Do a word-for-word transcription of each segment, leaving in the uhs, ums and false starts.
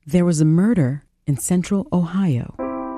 There was a murder in central Ohio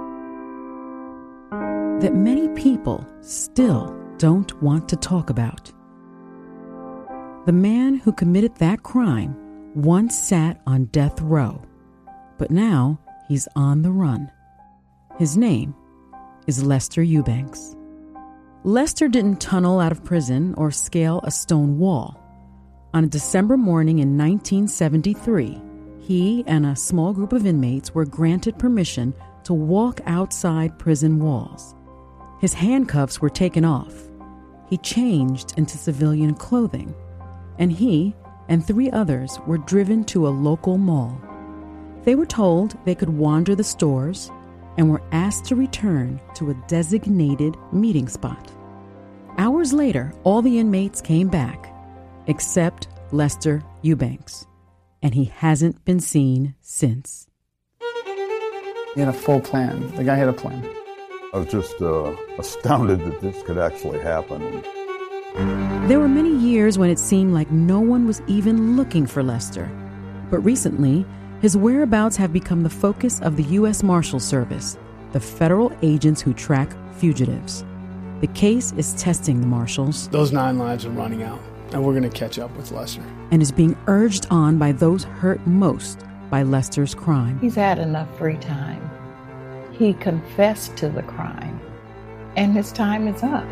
that many people still don't want to talk about. The man who committed that crime once sat on death row, but now he's on the run. His name is Lester Eubanks. Lester didn't tunnel out of prison or scale a stone wall. On a December morning in nineteen seventy-three, he and a small group of inmates were granted permission to walk outside prison walls. His handcuffs were taken off. He changed into civilian clothing, and he and three others were driven to a local mall. They were told they could wander the stores and were asked to return to a designated meeting spot. Hours later, all the inmates came back, except Lester Eubanks, and he hasn't been seen since. He had a full plan. The guy had a plan. I was just uh, astounded that this could actually happen. There were many years when it seemed like no one was even looking for Lester. But recently, his whereabouts have become the focus of the U S Marshals Service, the federal agents who track fugitives. The case is testing the Marshals. Those nine lives are running out, and we're going to catch up with Lester. And is being urged on by those hurt most by Lester's crime. He's had enough free time. He confessed to the crime, and his time is up.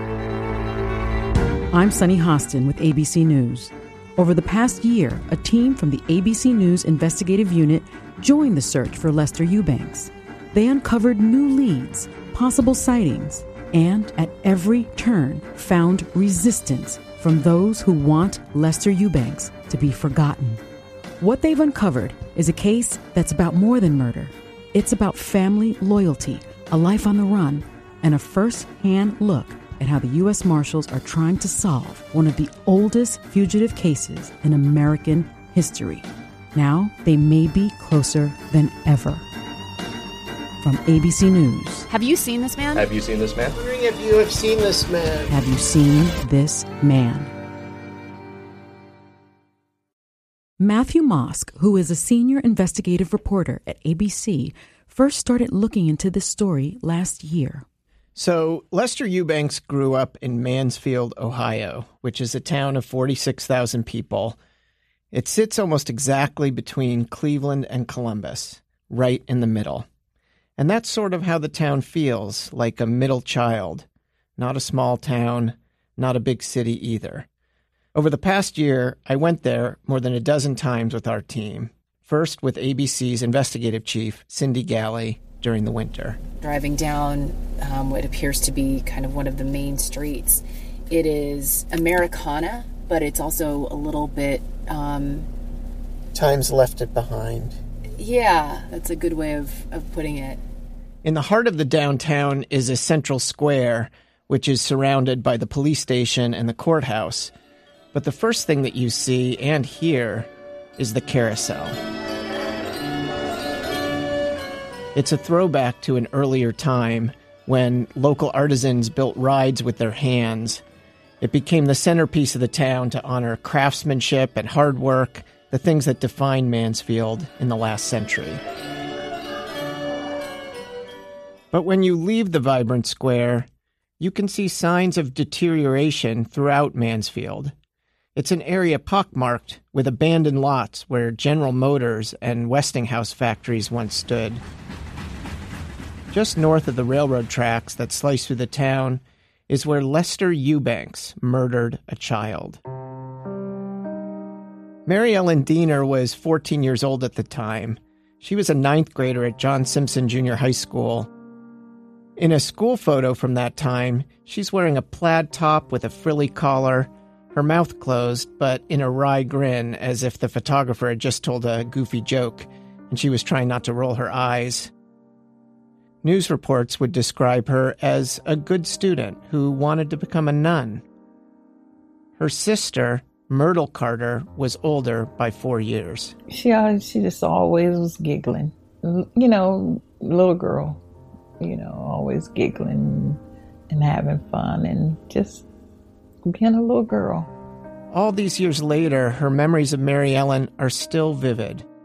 I'm Sunny Hostin with A B C News. Over the past year, a team from the A B C News Investigative Unit joined the search for Lester Eubanks. They uncovered new leads, possible sightings, and at every turn found resistance from those who want Lester Eubanks to be forgotten. What they've uncovered is a case that's about more than murder. It's about family loyalty, a life on the run, and a first-hand look at how the U S Marshals are trying to solve one of the oldest fugitive cases in American history. Now they may be closer than ever. From A B C News. Have you seen this man? Have you seen this man? I'm wondering if you have seen this man. Have you seen this man? Matthew Mosk, who is a senior investigative reporter at A B C, first started looking into this story last year. So Lester Eubanks grew up in Mansfield, Ohio, which is a town of forty-six thousand people. It sits almost exactly between Cleveland and Columbus, right in the middle. And that's sort of how the town feels, like a middle child. Not a small town, not a big city either. Over the past year, I went there more than a dozen times with our team. First with A B C's investigative chief, Cindy Galley, during the winter. Driving down um, what appears to be kind of one of the main streets. It is Americana, but it's also a little bit... Um, Time's left it behind. Yeah, that's a good way of, of putting it. In the heart of the downtown is a central square, which is surrounded by the police station and the courthouse. But the first thing that you see and hear is the carousel. It's a throwback to an earlier time when local artisans built rides with their hands. It became the centerpiece of the town to honor craftsmanship and hard work, the things that defined Mansfield in the last century. But when you leave the vibrant square, you can see signs of deterioration throughout Mansfield. It's an area pockmarked with abandoned lots where General Motors and Westinghouse factories once stood. Just north of the railroad tracks that slice through the town is where Lester Eubanks murdered a child. Mary Ellen Diener was fourteen years old at the time. She was a ninth grader at John Simpson Junior High School. In a school photo from that time, she's wearing a plaid top with a frilly collar, her mouth closed, but in a wry grin, as if the photographer had just told a goofy joke, and she was trying not to roll her eyes. News reports would describe her as a good student who wanted to become a nun. Her sister, Myrtle Carter, was older by four years. She always, she just always was giggling. You know, little girl, you know, always giggling and having fun and just being a little girl. All these years later, her memories of Mary Ellen are still vivid.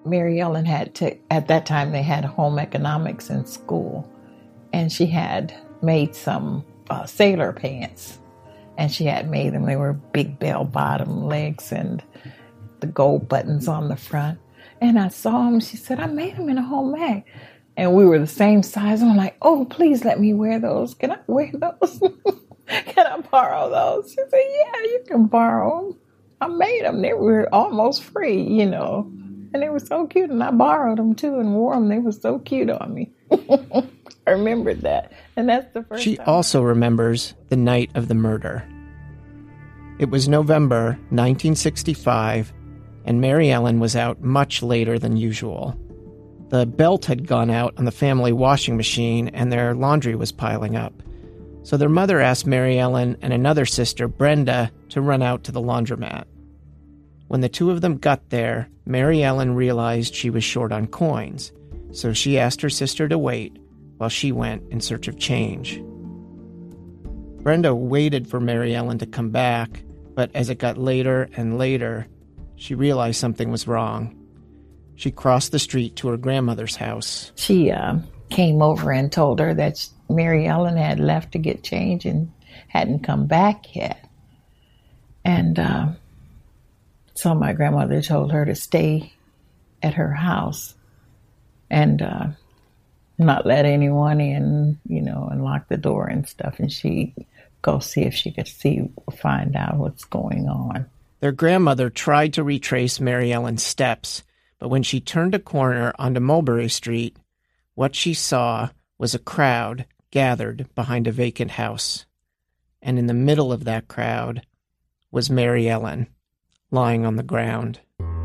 Mary Ellen had to, at that time they had home economics in school, and she had made some uh, sailor pants, and she had made them. They were big bell bottom legs and the gold buttons on the front. And I saw them. She said, I made them in a home ec. And we were the same size. I'm like, oh, please let me wear those. Can I wear those? Can I borrow those? She said, yeah, you can borrow them. I made them. They were almost free, you know. And they were so cute. And I borrowed them, too, and wore them. They were so cute on me. I remembered that. And that's the first She time. also remembers the night of the murder. It was November nineteen sixty-five, and Mary Ellen was out much later than usual. The belt had gone out on the family washing machine, and their laundry was piling up. So their mother asked Mary Ellen and another sister, Brenda, to run out to the laundromat. When the two of them got there, Mary Ellen realized she was short on coins, so she asked her sister to wait while she went in search of change. Brenda waited for Mary Ellen to come back, but as it got later and later, she realized something was wrong. She crossed the street to her grandmother's house. She uh, came over and told her that Mary Ellen had left to get change and hadn't come back yet. And uh, so my grandmother told her to stay at her house and uh, not let anyone in, you know, and lock the door and stuff. And she'd go see if she could see, find out what's going on. Their grandmother tried to retrace Mary Ellen's steps, but when she turned a corner onto Mulberry Street, what she saw was a crowd gathered behind a vacant house. And in the middle of that crowd was Mary Ellen, lying on the ground.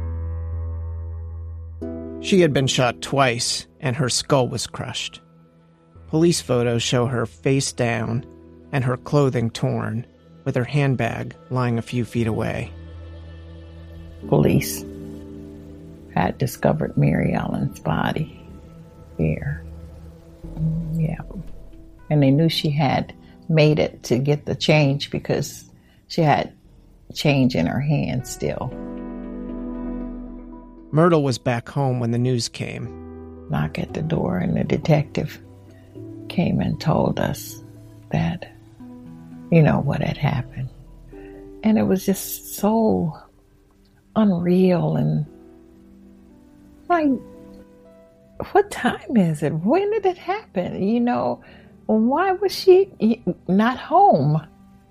She had been shot twice, and her skull was crushed. Police photos show her face down and her clothing torn, with her handbag lying a few feet away. Police had discovered Mary Ellen's body here. Yeah. And they knew she had made it to get the change because she had change in her hand still. Myrtle was back home when the news came. Knock at the door, and the detective came and told us that, you know, what had happened. And it was just so unreal, and like, what time is it? When did it happen? You know, why was she not home?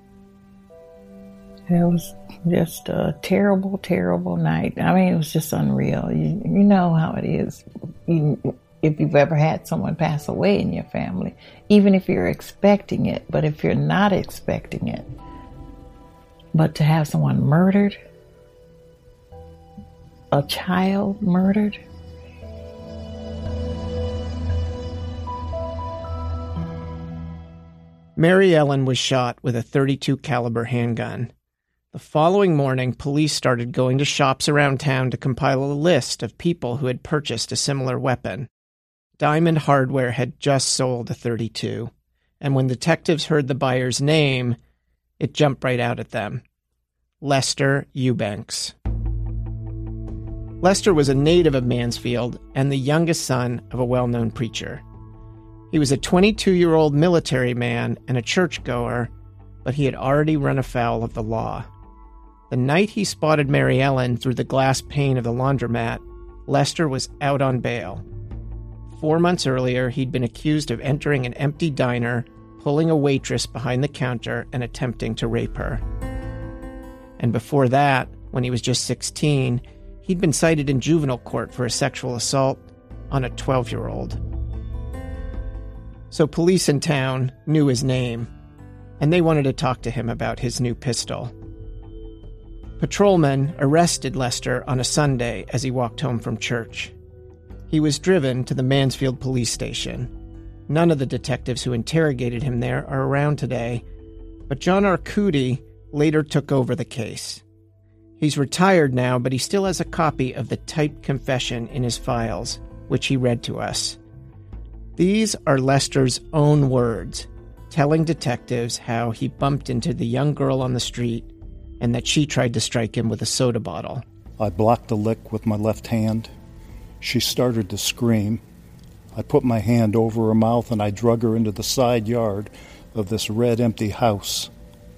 It was just a terrible, terrible night. I mean, it was just unreal. You, you know how it is. You, if you've ever had someone pass away in your family, even if you're expecting it, but if you're not expecting it, but to have someone murdered, a child murdered. Mary Ellen was shot with a thirty-two caliber handgun. The following morning, police started going to shops around town to compile a list of people who had purchased a similar weapon. Diamond Hardware had just sold a thirty-two, and when detectives heard the buyer's name, it jumped right out at them. Lester Eubanks. Lester was a native of Mansfield and the youngest son of a well-known preacher. He was a twenty-two-year-old military man and a churchgoer, but he had already run afoul of the law. The night he spotted Mary Ellen through the glass pane of the laundromat, Lester was out on bail. Four months earlier, he'd been accused of entering an empty diner, pulling a waitress behind the counter, and attempting to rape her. And before that, when he was just sixteen, he'd been cited in juvenile court for a sexual assault on a twelve-year-old. So police in town knew his name, and they wanted to talk to him about his new pistol. Patrolmen arrested Lester on a Sunday as he walked home from church. He was driven to the Mansfield police station. None of the detectives who interrogated him there are around today, but John Arcudi later took over the case. He's retired now, but he still has a copy of the typed confession in his files, which he read to us. These are Lester's own words, telling detectives how he bumped into the young girl on the street and that she tried to strike him with a soda bottle. I blocked the lick with my left hand, She started to scream. I put my hand over her mouth and I drug her into the side yard of this red, empty house.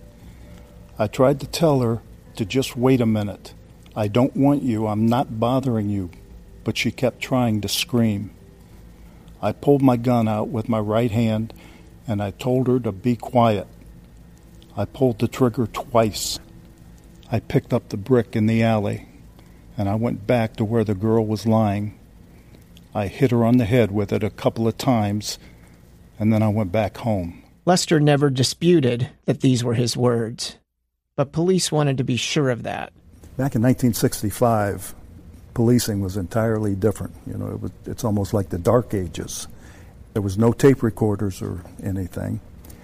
I tried to tell her to just wait a minute. I don't want you. I'm not bothering you. But she kept trying to scream. I pulled my gun out with my right hand and I told her to be quiet. I pulled the trigger twice. I picked up the brick in the alley and I went back to where the girl was lying. I hit her on the head with it a couple of times and then I went back home. Lester never disputed that these were his words, but police wanted to be sure of that. Back in nineteen sixty-five, policing was entirely different. You know, it was, it's almost like the Dark Ages. There was no tape recorders or anything.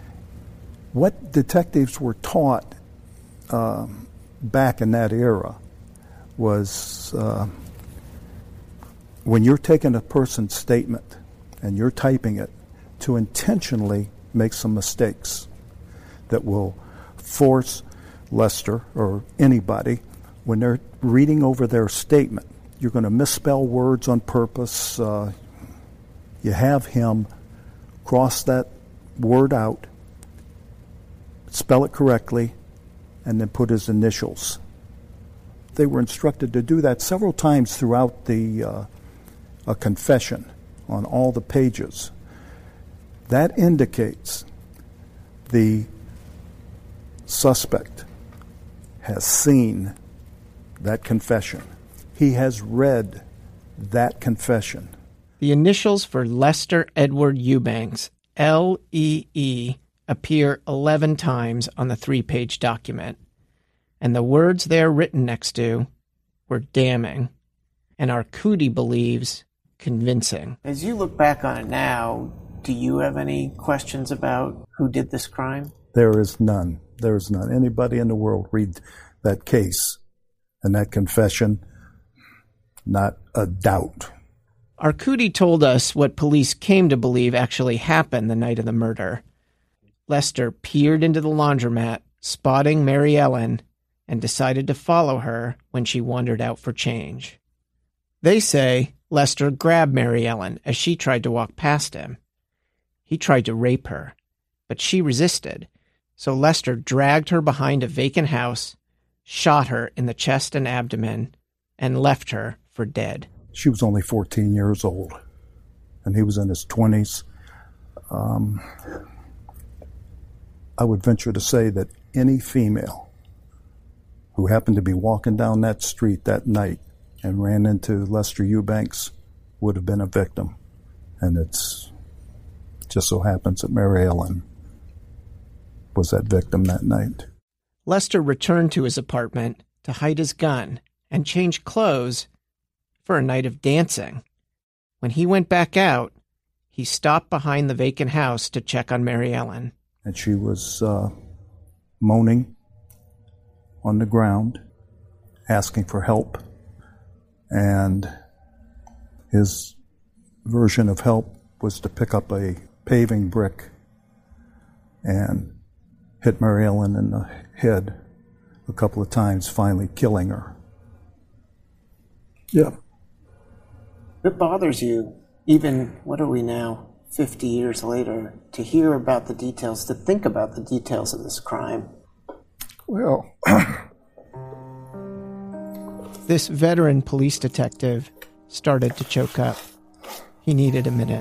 What detectives were taught uh, back in that era was uh, when you're taking a person's statement and you're typing it, to intentionally make some mistakes that will force Lester or anybody, when they're reading over their statement, you're going to misspell words on purpose. Uh, you have him cross that word out, spell it correctly, and then put his initials. They were instructed to do that several times throughout the uh, a confession on all the pages. That indicates the suspect has seen that confession. He has read that confession. The initials for Lester Edward Eubanks, L E E, appear eleven times on the three-page document, and the words they're written next to were damning, and Arcudi believes convincing. As you look back on it now, do you have any questions about who did this crime? There is none. There is none. Anybody in the world read that case and that confession, not a doubt. Arcudi told us what police came to believe actually happened the night of the murder. Lester peered into the laundromat, spotting Mary Ellen, and decided to follow her when she wandered out for change. They say Lester grabbed Mary Ellen as she tried to walk past him. He tried to rape her, but she resisted, so Lester dragged her behind a vacant house, shot her in the chest and abdomen, and left her for dead. She was only fourteen years old, and he was in his twenties. Um, I would venture to say that any female who happened to be walking down that street that night and ran into Lester Eubanks would have been a victim. And it's just so happens that Mary Ellen was that victim that night. Lester returned to his apartment to hide his gun and change clothes for a night of dancing. When he went back out, he stopped behind the vacant house to check on Mary Ellen. And she was uh, moaning on the ground, asking for help. And his version of help was to pick up a paving brick and hit Mary Ellen in the head a couple of times, finally killing her. Yeah. It bothers you, even, what are we now, fifty years later, to hear about the details, to think about the details of this crime? Well, this veteran police detective started to choke up. He needed a minute.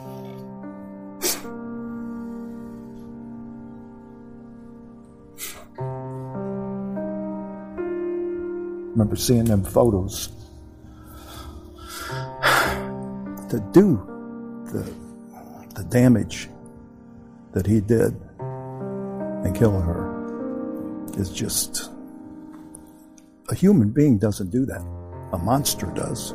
Remember seeing them photos. To do the the damage that he did and kill her is just... A human being doesn't do that. A monster does.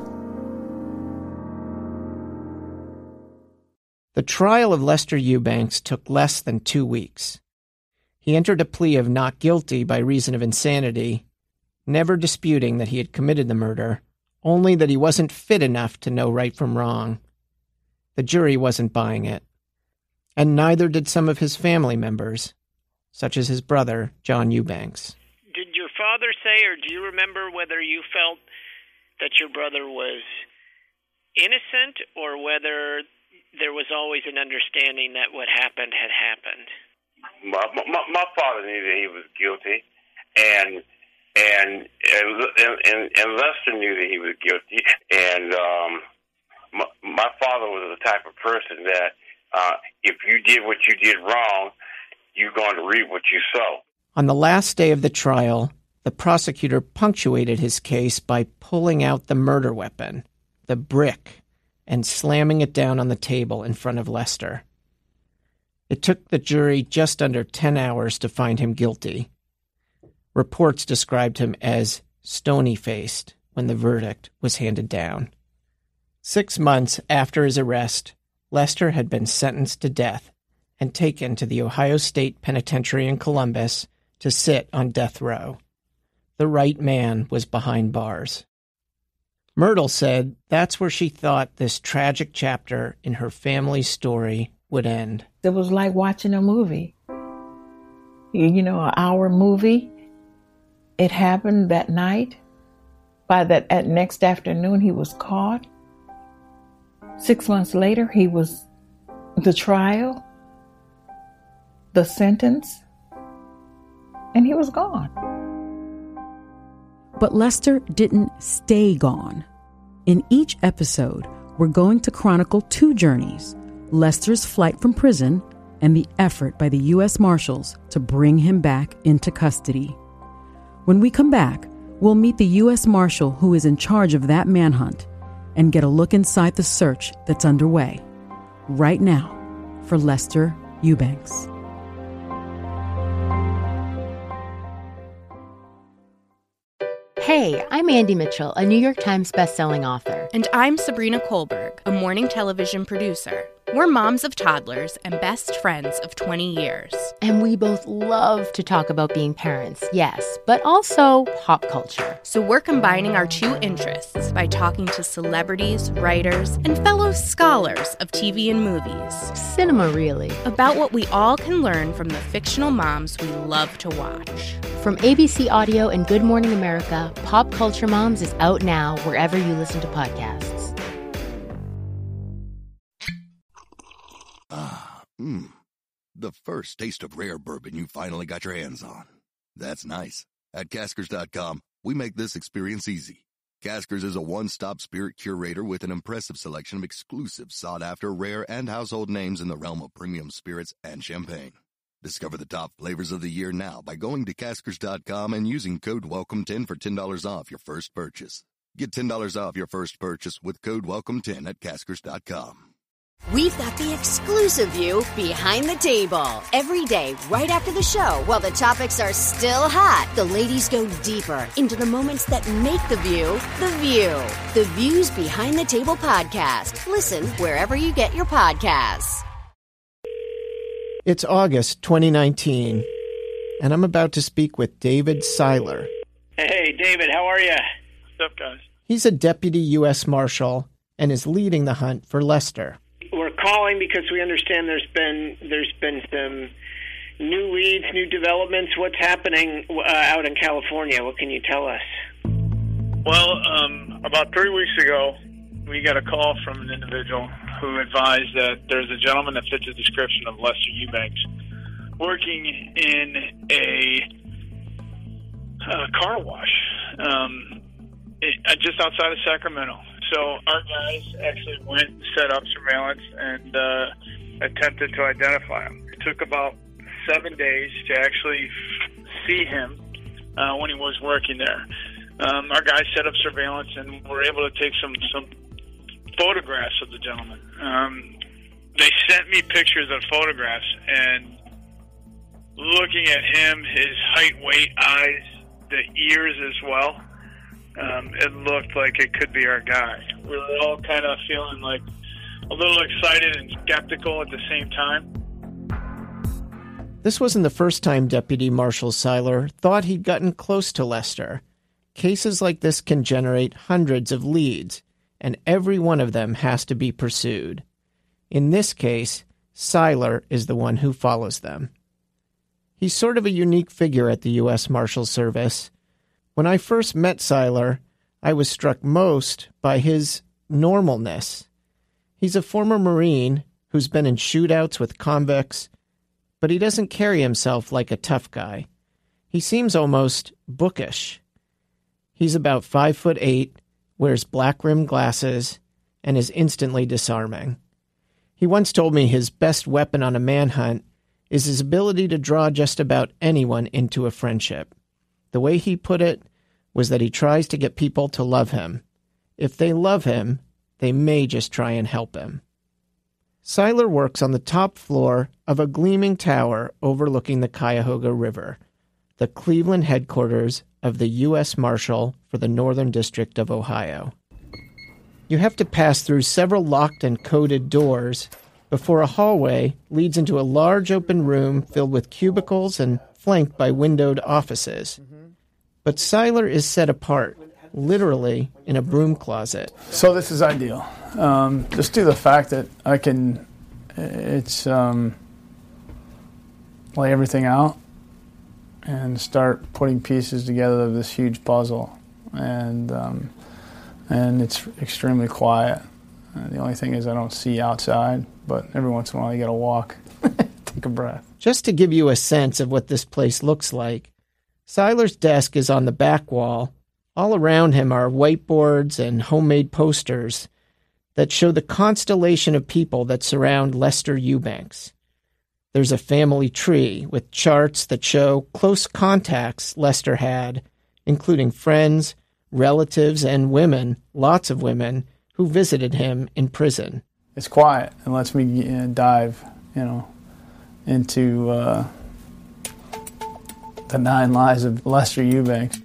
The trial of Lester Eubanks took less than two weeks. He entered a plea of not guilty by reason of insanity, never disputing that he had committed the murder, only that he wasn't fit enough to know right from wrong. The jury wasn't buying it, and neither did some of his family members, such as his brother, John Eubanks. Did your father say, or do you remember whether you felt that your brother was innocent or whether there was always an understanding that what happened had happened. My, my, my father knew that he was guilty, and and and, and, and Lester knew that he was guilty. And um, my, my father was the type of person that uh, if you did what you did wrong, you're going to reap what you sow. On the last day of the trial, the prosecutor punctuated his case by pulling out the murder weapon, the brick, and slamming it down on the table in front of Lester. It took the jury just under ten hours to find him guilty. Reports described him as stony-faced when the verdict was handed down. Six months after his arrest, Lester had been sentenced to death and taken to the Ohio State Penitentiary in Columbus to sit on death row. The right man was behind bars. Myrtle said that's where she thought this tragic chapter in her family's story would end. It was like watching a movie. You know, an hour movie. It happened that night. By that at next afternoon, he was caught. Six months later, he was the trial, the sentence, and he was gone. But Lester didn't stay gone. In each episode, we're going to chronicle two journeys: Lester's flight from prison and the effort by the U S Marshals to bring him back into custody. When we come back, we'll meet the U S Marshal who is in charge of that manhunt and get a look inside the search that's underway right now for Lester Eubanks. Hey, I'm Andy Mitchell, a New York Times bestselling author. And I'm Sabrina Kohlberg, a morning television producer. We're moms of toddlers and best friends of twenty years. And we both love to talk about being parents, yes, but also pop culture. So we're combining our two interests by talking to celebrities, writers, and fellow scholars of T V and movies. Cinema, really. About what we all can learn from the fictional moms we love to watch. From A B C Audio and Good Morning America, Pop Culture Moms is out now wherever you listen to podcasts. Ah, mmm. The first taste of rare bourbon you finally got your hands on. That's nice. At Caskers dot com, we make this experience easy. Caskers is a one-stop spirit curator with an impressive selection of exclusive, sought-after, rare, and household names in the realm of premium spirits and champagne. Discover the top flavors of the year now by going to Caskers dot com and using code welcome ten for ten dollars off your first purchase. Get ten dollars off your first purchase with code welcome ten at Caskers dot com. We've got the exclusive view behind the table. Every day, right after the show, while the topics are still hot, the ladies go deeper into the moments that make the view the view. The Views Behind the Table podcast. Listen wherever you get your podcasts. It's August twenty nineteen, and I'm about to speak with David Seiler. Hey, David, how are you? What's up, guys? He's a deputy U S Marshal and is leading the hunt for Lester. We're calling because we understand there's been there's been some new leads, new developments. What's happening uh, out in California? What can you tell us? Well, um, about three weeks ago, we got a call from an individual who advised that there's a gentleman that fits the description of Lester Eubanks working in a uh, car wash um, it, uh, just outside of Sacramento. So our guys actually went and set up surveillance and uh, attempted to identify him. It took about seven days to actually see him uh, when he was working there. Um, our guys set up surveillance and were able to take some, some photographs of the gentleman. Um, they sent me pictures of photographs, and looking at him, his height, weight, eyes, the ears as well, Um, it looked like it could be our guy. We were all kind of feeling like a little excited and skeptical at the same time. This wasn't the first time Deputy Marshal Seiler thought he'd gotten close to Lester. Cases like this can generate hundreds of leads, and every one of them has to be pursued. In this case, Seiler is the one who follows them. He's sort of a unique figure at the U S Marshal Service. When I first met Seiler, I was struck most by his normalness. He's a former Marine who's been in shootouts with convicts, but he doesn't carry himself like a tough guy. He seems almost bookish. He's about five foot eight, wears black-rimmed glasses, and is instantly disarming. He once told me his best weapon on a manhunt is his ability to draw just about anyone into a friendship. The way he put it was that he tries to get people to love him. If they love him, they may just try and help him. Seiler works on the top floor of a gleaming tower overlooking the Cuyahoga River, the Cleveland headquarters of the U S Marshal for the Northern District of Ohio. You have to pass through several locked and coded doors before a hallway leads into a large open room filled with cubicles and flanked by windowed offices. But Seiler is set apart, literally in a broom closet. So this is ideal. Um, just due to the fact that I can, it's um, lay everything out and start putting pieces together of this huge puzzle. And um, and it's extremely quiet. Uh, the only thing is I don't see outside, but every once in a while you got to walk, take a breath. Just to give you a sense of what this place looks like, Seiler's desk is on the back wall. All around him are whiteboards and homemade posters that show the constellation of people that surround Lester Eubanks. There's a family tree with charts that show close contacts Lester had, including friends, relatives, and women, lots of women, who visited him in prison. It's quiet and lets me uh, dive, you know, into uh, the nine lives of Lester Eubanks.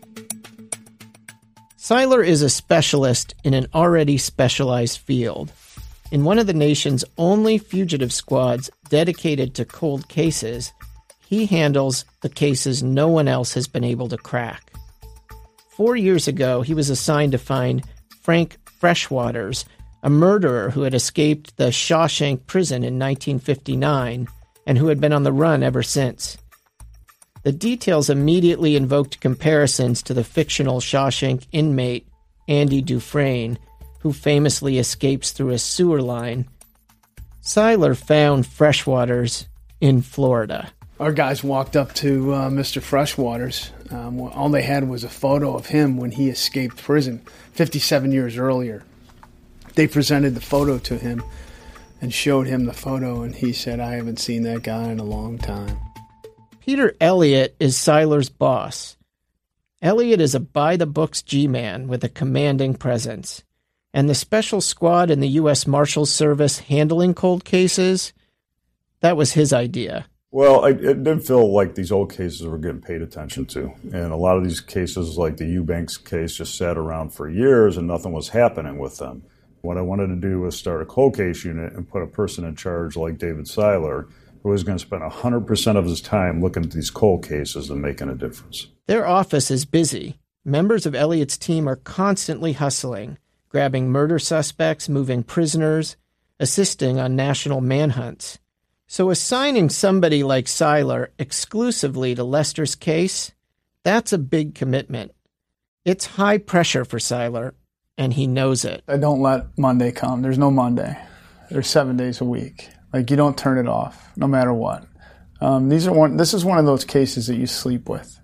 Seiler is a specialist in an already specialized field. In one of the nation's only fugitive squads dedicated to cold cases, he handles the cases no one else has been able to crack. Four years ago, he was assigned to find Frank Freshwaters, a murderer who had escaped the Shawshank prison in nineteen fifty-nine and who had been on the run ever since. The details immediately invoked comparisons to the fictional Shawshank inmate Andy Dufresne, who famously escapes through a sewer line. Seiler found Freshwaters in Florida. Our guys walked up to uh, Mister Freshwaters. Um, all they had was a photo of him when he escaped prison fifty-seven years earlier. They presented the photo to him and showed him the photo, and he said, "I haven't seen that guy in a long time." Peter Elliott is Seiler's boss. Elliott is a by-the-books G-man with a commanding presence. And the special squad in the U S Marshals Service handling cold cases, that was his idea. Well, I, it did feel like these old cases were getting paid attention to. And a lot of these cases, like the Eubanks case, just sat around for years and nothing was happening with them. What I wanted to do was start a cold case unit and put a person in charge like David Seiler, who was going to spend one hundred percent of his time looking at these cold cases and making a difference. Their office is busy. Members of Elliott's team are constantly hustling, grabbing murder suspects, moving prisoners, assisting on national manhunts. So assigning somebody like Seiler exclusively to Lester's case, that's a big commitment. It's high pressure for Seiler, and he knows it. I don't let Monday come. There's no Monday. There's seven days a week. Like, you don't turn it off, no matter what. Um, these are one. This is one of those cases that you sleep with.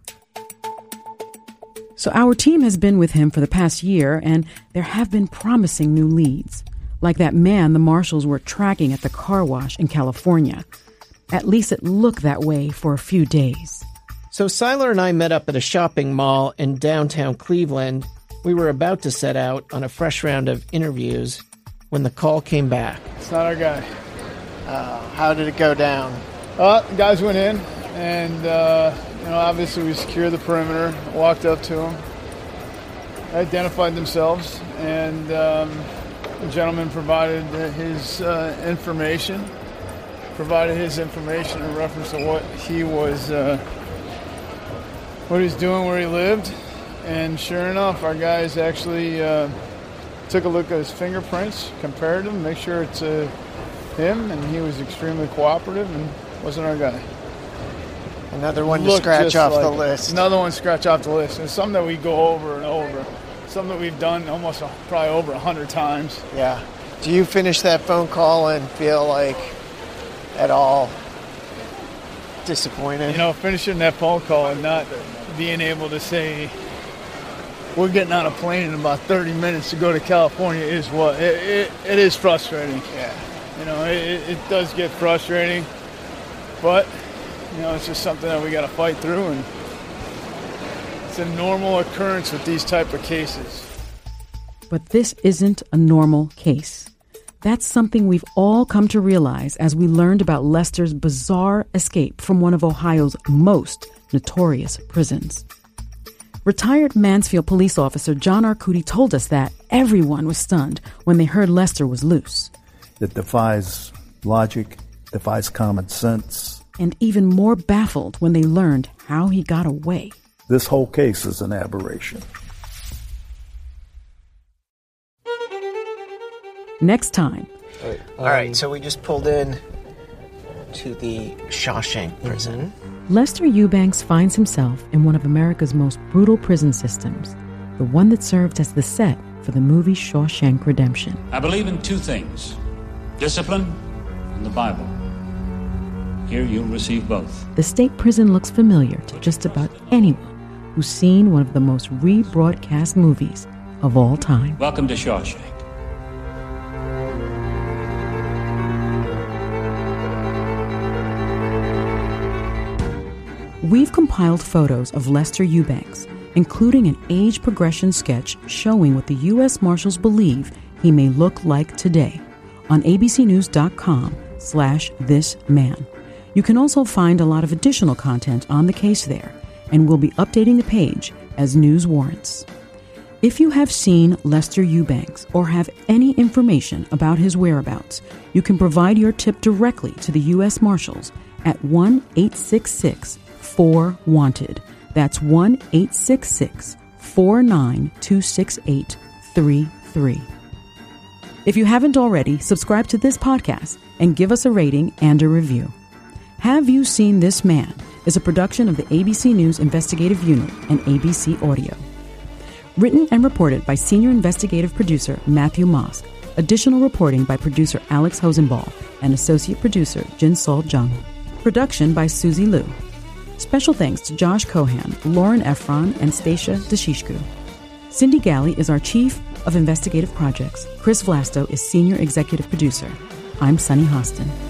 So our team has been with him for the past year, and there have been promising new leads, like that man the marshals were tracking at the car wash in California. At least it looked that way for a few days. So Seiler and I met up at a shopping mall in downtown Cleveland. We were about to set out on a fresh round of interviews when the call came back. It's not our guy. Uh, how did it go down? Uh, the guys went in, and uh, you know, obviously we secured the perimeter, walked up to them, identified themselves, and um, the gentleman provided his uh, information, provided his information in reference to what he was, uh, what he was doing, where he lived, and sure enough, our guys actually uh, took a look at his fingerprints, compared them, make sure it's uh, him, and he was extremely cooperative and wasn't our guy. Another one to scratch off like the list. Another one to scratch off the list. It's something that we go over and over. something that we've done almost a, probably over a hundred times. Yeah. Do you finish that phone call and feel like at all disappointed? You know, finishing that phone call and not being able to say, we're getting on a plane in about thirty minutes to go to California is what, it, it, it is frustrating. Yeah. You know, it, it does get frustrating, but, you know, it's just something that we got to fight through, and it's a normal occurrence with these type of cases. But this isn't a normal case. That's something we've all come to realize as we learned about Lester's bizarre escape from one of Ohio's most notorious prisons. Retired Mansfield police officer John Arcudi told us that everyone was stunned when they heard Lester was loose. It defies logic, defies common sense. And even more baffled when they learned how he got away. This whole case is an aberration. Next time. All right, All right so we just pulled in to the Shawshank prison. Lester Eubanks finds himself in one of America's most brutal prison systems, the one that served as the set for the movie Shawshank Redemption. I believe in two things, discipline and the Bible. Here you'll receive both. The state prison looks familiar to just about anyone who's seen one of the most rebroadcast movies of all time. Welcome to Shawshank. We've compiled photos of Lester Eubanks, including an age progression sketch showing what the U S Marshals believe he may look like today on abcnews.com slash this man. You can also find a lot of additional content on the case there, and we'll be updating the page as news warrants. If you have seen Lester Eubanks or have any information about his whereabouts, you can provide your tip directly to the U S Marshals at one eight six six four wanted. That's one eight six six four nine two six eight three three. If you haven't already, subscribe to this podcast and give us a rating and a review. Have You Seen This Man is a production of the A B C News Investigative Unit and A B C Audio. Written and reported by Senior Investigative Producer Matthew Mosk. Additional reporting by producer Alex Hosenball and Associate Producer Jinsol Jung. Production by Susie Liu. Special thanks to Josh Cohan, Lauren Efron, and Stacia Deshishku. Cindy Galley is our Chief of Investigative Projects. Chris Vlasto is Senior Executive Producer. I'm Sunny Hostin.